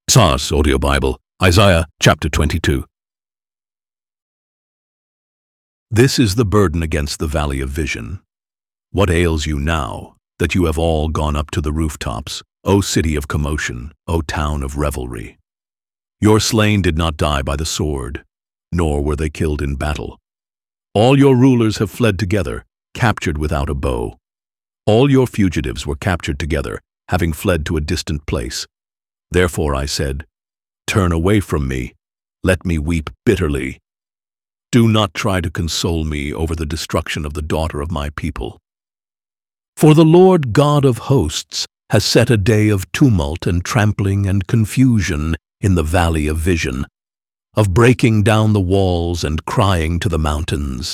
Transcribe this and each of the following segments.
SARS Audio Bible, Isaiah chapter 22. This is the burden against the valley of vision. What ails you now, that you have all gone up to the rooftops, O city of commotion, O town of revelry? Your slain did not die by the sword, nor were they killed in battle. All your rulers have fled together, captured without a bow. All your fugitives were captured together, having fled to a distant place. Therefore I said, turn away from me, let me weep bitterly. Do not try to console me over the destruction of the daughter of my people. For the Lord God of hosts has set a day of tumult and trampling and confusion in the valley of vision, of breaking down the walls and crying to the mountains.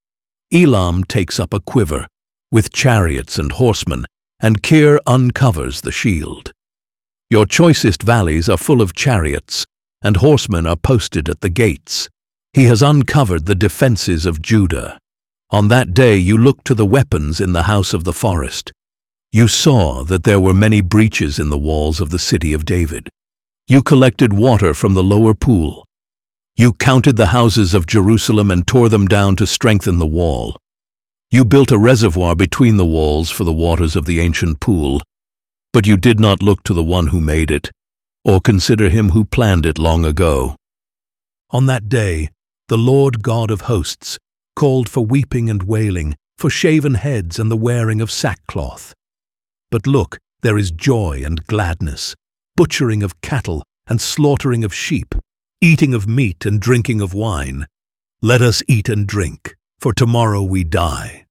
Elam takes up a quiver, with chariots and horsemen, and Kir uncovers the shield. Your choicest valleys are full of chariots, and horsemen are posted at the gates. He has uncovered the defenses of Judah. On that day you looked to the weapons in the house of the forest. You saw that there were many breaches in the walls of the city of David. You collected water from the lower pool. You counted the houses of Jerusalem and tore them down to strengthen the wall. You built a reservoir between the walls for the waters of the ancient pool, but you did not look to the one who made it, or consider him who planned it long ago. On that day, the Lord God of hosts called for weeping and wailing, for shaven heads and the wearing of sackcloth. But look, there is joy and gladness, butchering of cattle and slaughtering of sheep, eating of meat and drinking of wine. Let us eat and drink, for tomorrow we die.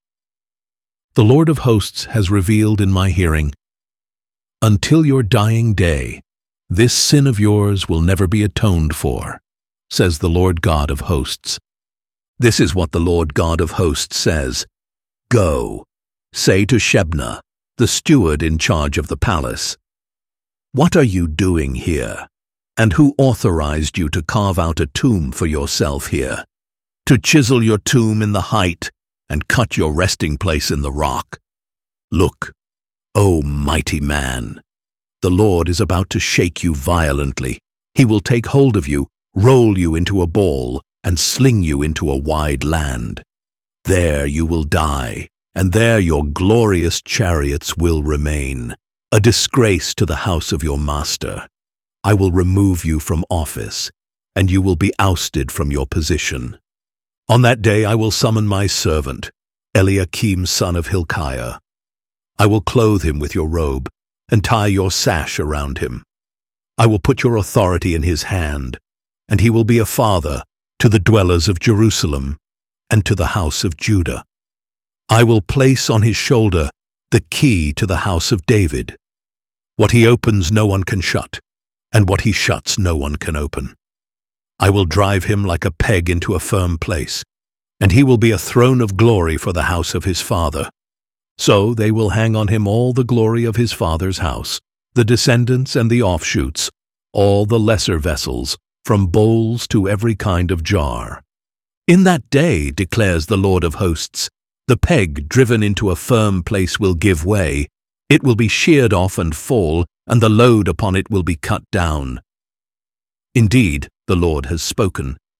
The Lord of hosts has revealed in my hearing, until your dying day, this sin of yours will never be atoned for, says the Lord God of hosts. This is what the Lord God of hosts says. Go, say to Shebna, the steward in charge of the palace, what are you doing here? And who authorized you to carve out a tomb for yourself here, to chisel your tomb in the height and cut your resting place in the rock? Look, O mighty man, the Lord is about to shake you violently. He will take hold of you, roll you into a ball, and sling you into a wide land. There you will die, and there your glorious chariots will remain, a disgrace to the house of your master. I will remove you from office, and you will be ousted from your position. On that day I will summon my servant, Eliakim son of Hilkiah. I will clothe him with your robe, and tie your sash around him. I will put your authority in his hand, and he will be a father to the dwellers of Jerusalem and to the house of Judah. I will place on his shoulder the key to the house of David. What he opens no one can shut, and what he shuts no one can open. I will drive him like a peg into a firm place, and he will be a throne of glory for the house of his father. So they will hang on him all the glory of his father's house, the descendants and the offshoots, all the lesser vessels, from bowls to every kind of jar. In that day, declares the Lord of hosts, the peg driven into a firm place will give way, it will be sheared off and fall, and the load upon it will be cut down. Indeed, the Lord has spoken.